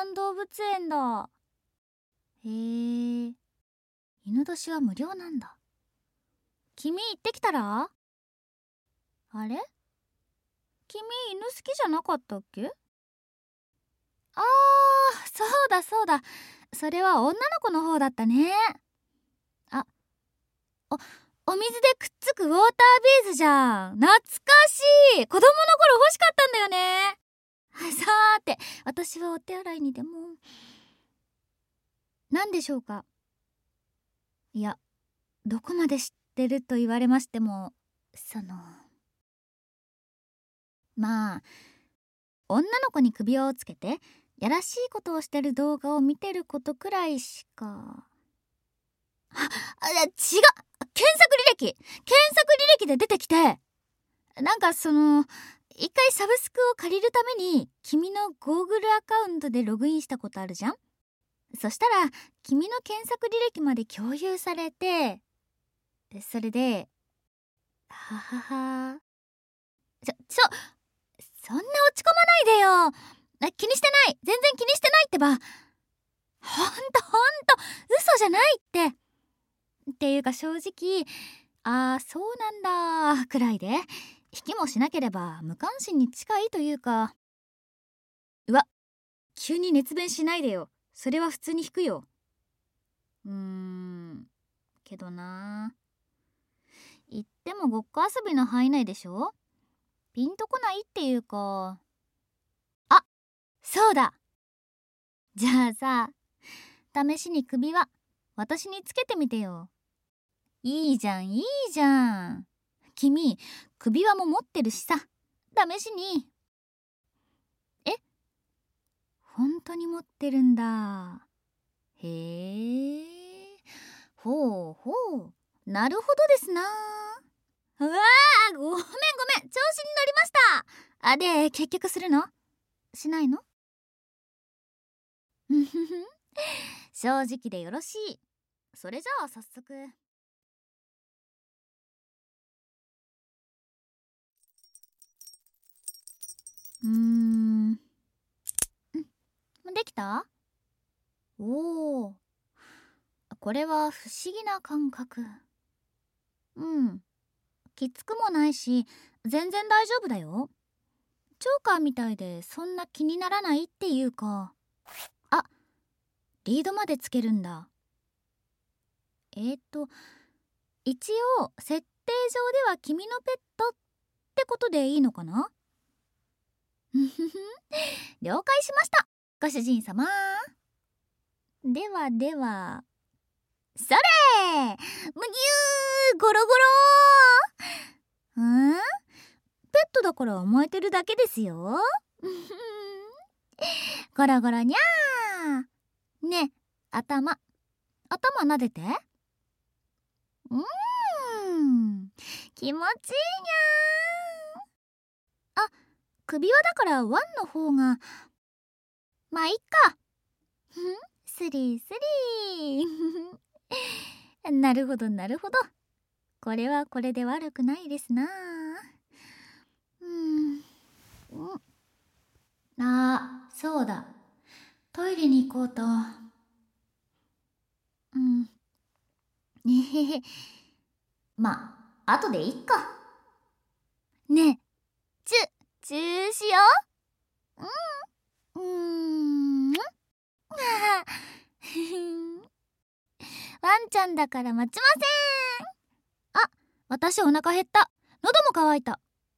湾動物園だ。へえ、犬年は無料なんだ。君行ってきたら？あれ？君犬好きじゃなかったっけ？あー、そうだそうだ。それは女の子の方だったね。あ、お水でくっつくウォータービーズじゃん。懐かしい。子供の頃欲しかったんだよね。さーて、私はお手洗いにでも。何でしょうか？いや、どこまで知ってると言われましても、まあ、女の子に首輪をつけてやらしいことをしてる動画を見てることくらいしか。違う、検索履歴で出てきて、なんか一回サブスクを借りるために君の Google アカウントでログインしたことあるじゃん。そしたら君の検索履歴まで共有されて、それでははは。そんな落ち込まないでよ。気にしてない、全然気にしてないってば。ほんと嘘じゃないっていうか、正直そうなんだくらいで、引きもしなければ無関心に近いというか。うわ、急に熱弁しないでよ。それは普通に引くよ。けどな。言ってもごっこ遊びの範囲内でしょ。ピンとこないっていうか。あ、そうだ。じゃあさ、試しに首輪私につけてみてよ。いいじゃん。君首輪も持ってるしさ、試しに。本当に持ってるんだ。へえ、ほう、なるほどですな。うわー、ごめん、調子に乗りました。で、結局するの？しないの？正直でよろしい。それじゃあ早速。できた？おお、これは不思議な感覚。きつくもないし全然大丈夫だよ。チョーカーみたいでそんな気にならないっていうか。リードまでつけるんだ。一応設定上では君のペットってことでいいのかな？了解しました、ご主人様。では、それむぎゅー、ゴロゴロ。ペットだから甘えてるだけですよ。ゴロゴロにゃー。ねえ、頭撫でて。気持ちいいにゃー。首輪だからワンの方が。まあいっか。スリースリー。なるほど。これはこれで悪くないですな。そうだ、トイレに行こうと。まあ後でいっか。ねえ、チューしよう。ワンちゃんだから待ちません。私お腹減った。喉も渇いた。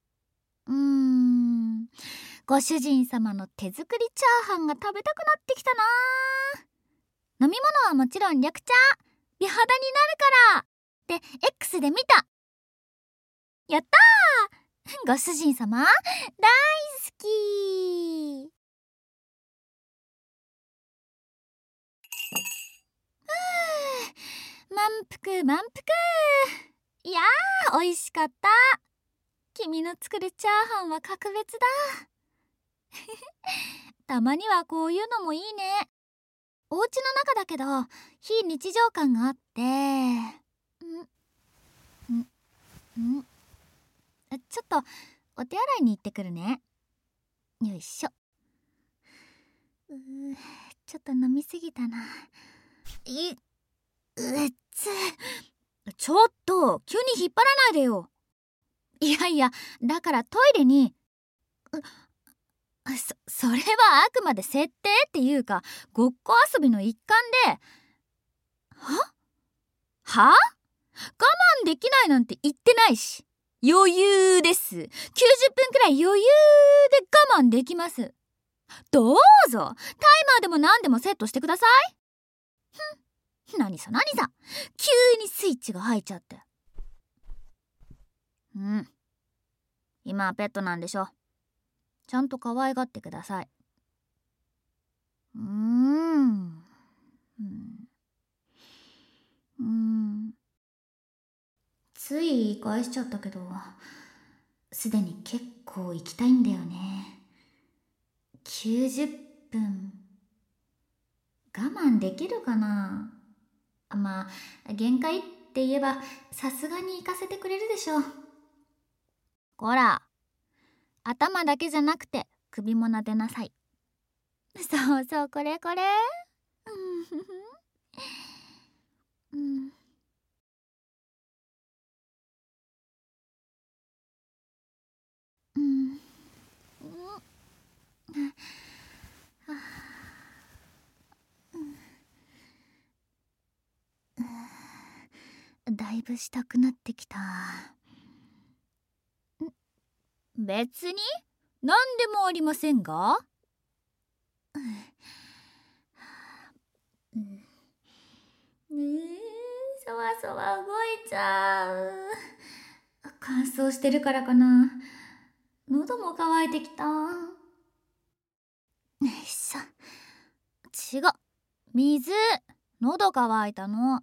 ご主人様の手作りチャーハンが食べたくなってきたな。飲み物はもちろん緑茶、美肌になるからって X で見た。やったー、ご主人様大好き。満腹。いやー、美味しかった。君の作るチャーハンは格別だ。たまにはこういうのもいいね。お家の中だけど非日常感があって。ちょっとお手洗いに行ってくるね。よいしょ。 ちょっと飲みすぎたな。ちょっと急に引っ張らないでよ。いやいや、だからトイレにそれはあくまで設定っていうかごっこ遊びの一環で。は我慢できないなんて言ってないし、余裕です。90分くらい余裕で我慢できます。どうぞタイマーでも何でもセットしてください。何さ急にスイッチが入っちゃって。今はペットなんでしょ。ちゃんと可愛がってください。つい言い返しちゃったけど、すでに結構行きたいんだよね。90分我慢できるかな。まあ限界って言えばさすがに行かせてくれるでしょ。こら、頭だけじゃなくて首も撫でなさい。そうそう、これだいぶしたくなってきた。別に何でもありませんが。そわそわ動いちゃう。乾燥してるからかな。喉も渇いてきた。違う、水。喉乾いたの。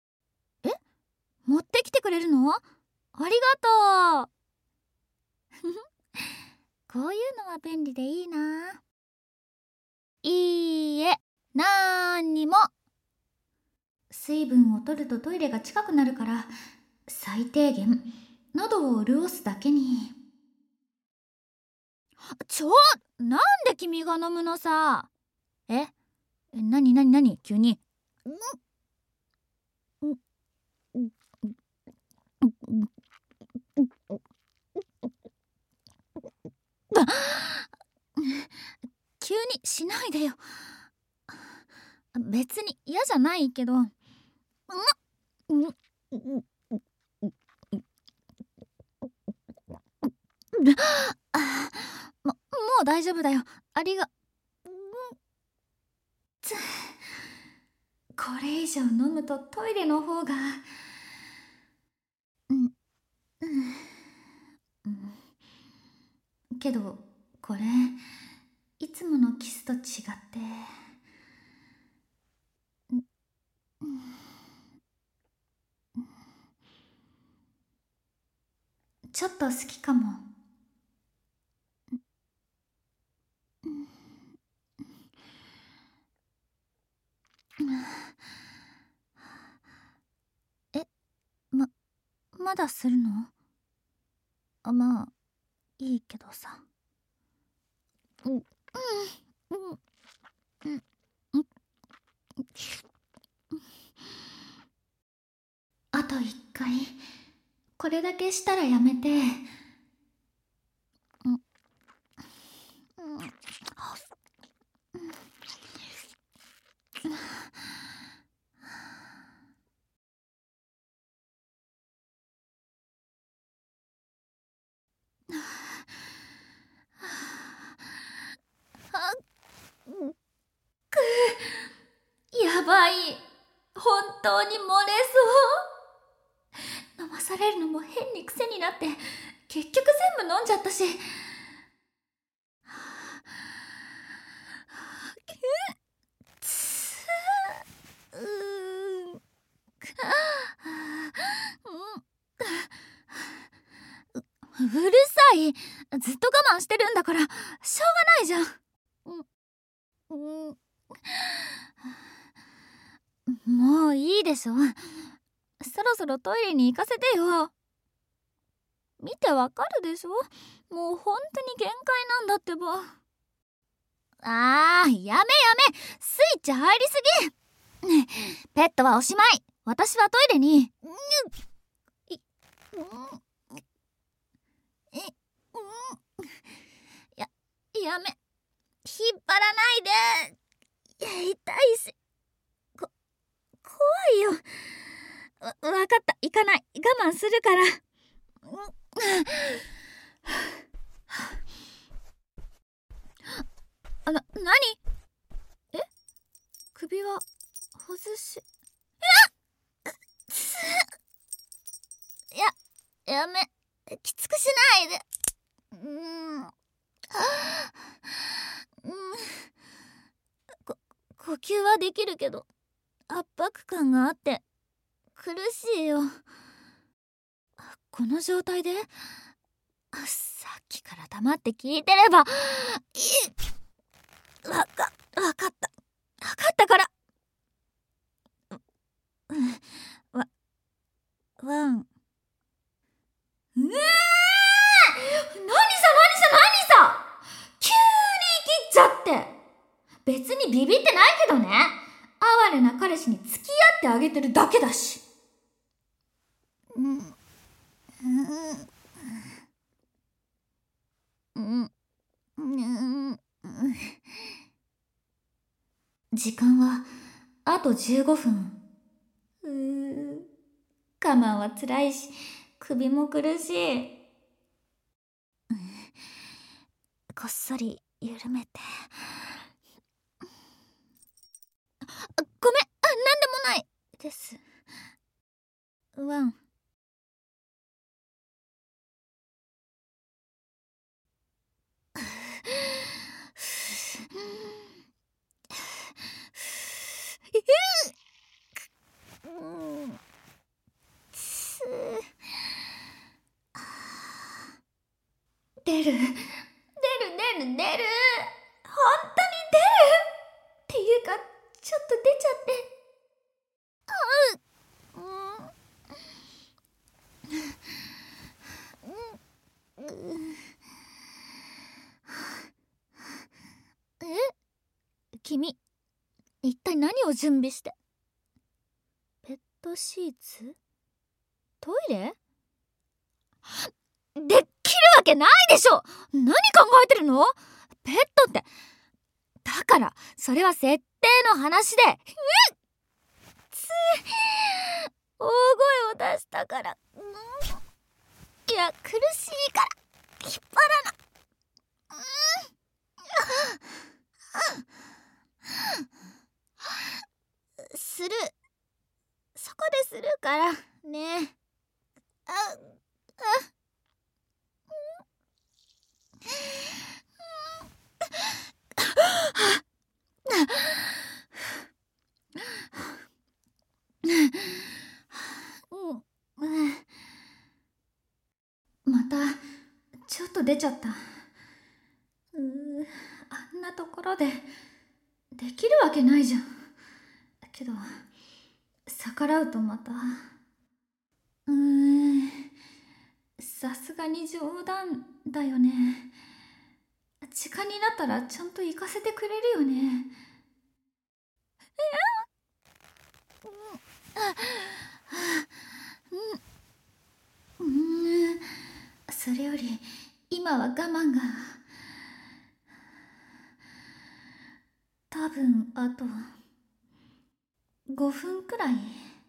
持ってきてくれるの？ありがとう。こういうのは便利でいいな。いいえ、なんにも。水分を取るとトイレが近くなるから、最低限喉を潤すだけに。なんで君が飲むのさ。なに急に。急にしないでよ。別に嫌じゃないけど。もう大丈夫だよ。これ以上飲むとトイレの方が。けどこれいつものキスと違ってちょっと好きかも。まだするの？まあいいけどさ。あと一回これだけしたらやめて。やばい、本当に漏れそう。飲まされるのも変に癖になって結局全部飲んじゃったし。うるさい。ずっと我慢してるんだからしょうがないじゃん。もういいでしょ。そろそろトイレに行かせてよ。見てわかるでしょ。もう本当に限界なんだってば。 やめスイッチ入りすぎ。ペットはおしまい。私はトイレに。やめ、引っ張らないで。痛いし、怖いよ。わかった、行かない。我慢するから。何？首は外し。やめ、きつくしないで。呼吸はできるけど圧迫感があって苦しいよ。この状態でさっきから黙って聞いてれば。わかったから。ワン。何さ急に切っちゃって。別にビビってないけどね。哀れな彼氏に付き合ってあげてるだけだし。時間はあと15分。我慢は辛いし首も苦しい。こっそり緩めて。ごめん、なんでもないです。ワン。出る。本当に出るっていうか、ちょっと出ちゃって。君、一体何を準備して。ペットシーツ？トイレ？できるわけないでしょ。何考えてるの？ペットって。だからそれは設定の話で。大声を出したから。いや、苦しいから引っ張らな。する。そこでするからね。またちょっと出ちゃった。あんなところでできるわけないじゃん。けど逆らうとまた。さすがに冗談だよね。時間になったらちゃんと行かせてくれるよね。それより今は我慢が。多分あと5分くらい。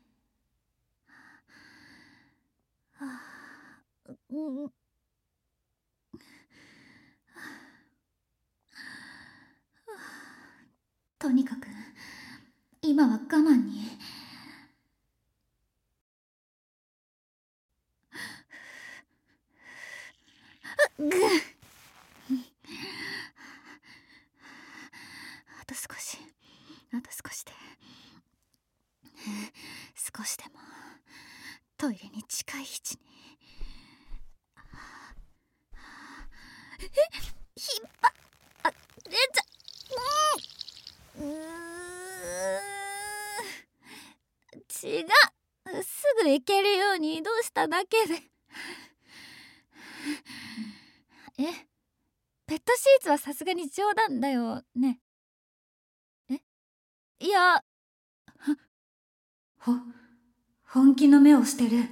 とにかく今は我慢に。あと少しで。少しでもトイレに近い位置に。引っ張れちゃ違う。すぐ行けるように移動しただけで。ペットシつはさすがに冗談だよね。いや、 本気の目をしてる。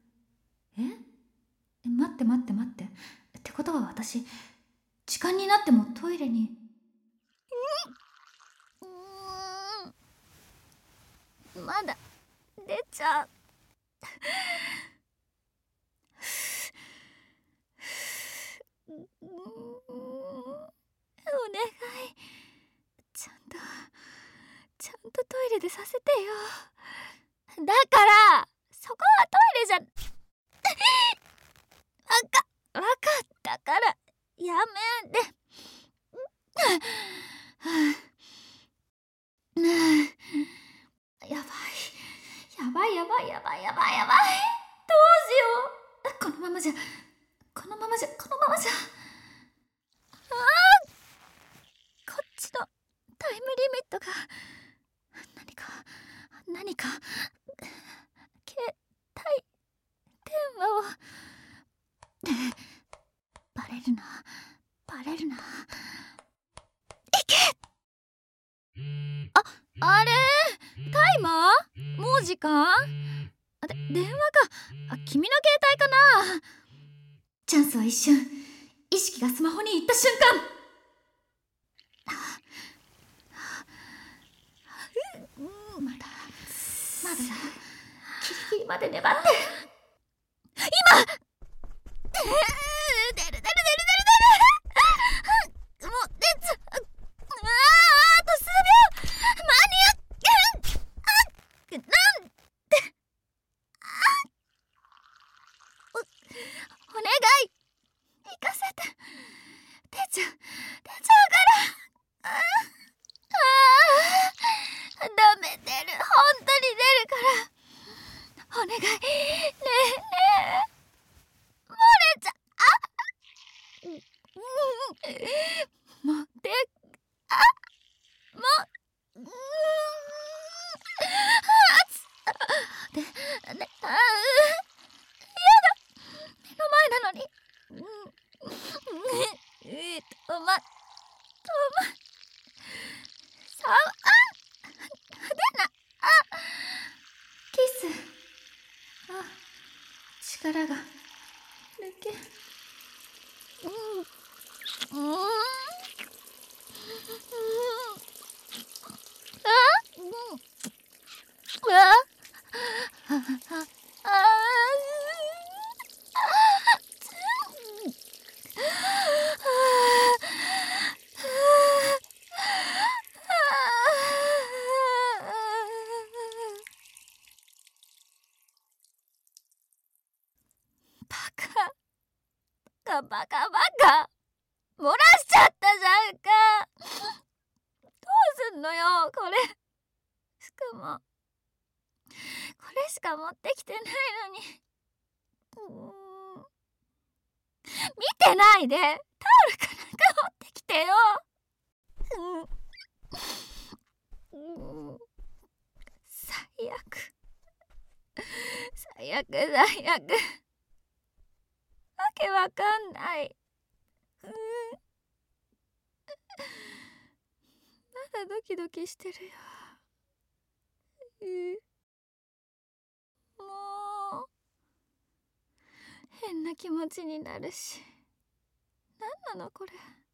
待って待って待って。ってことは私、時間になってもトイレに。 まだ出ちゃう。お願い、ちゃんとトイレでさせてよ。だからそこはトイレじゃわかったからやめて。やばい。どうしよこのままじゃ。 こっちのタイムリミットが何か携帯電話をバレるな。いけ。あれ、タイマー？もう時間？電話か。君の携帯かな。 チャンスは一瞬。意識がスマホに行った瞬間。まだギリギリまで粘って。 今出る。もう出ちゃう。あと数秒。間に合っ。なんで。お願い、行かせて。出ちゃうから。ダメ、出る。本当に出るから。お願い。ねえ。漏れちゃもうでもうでやだ、目の前なのに。出ない。 キス。力が抜け。 バカ漏らしちゃったじゃんか。どうすんのよこれ。しかもこれしか持ってきてないのに。見てないで。タオルかなんか持ってきてよ。最悪。わけわかんない。まだドキドキしてるよ。もう変な気持ちになるし。なんなのこれ。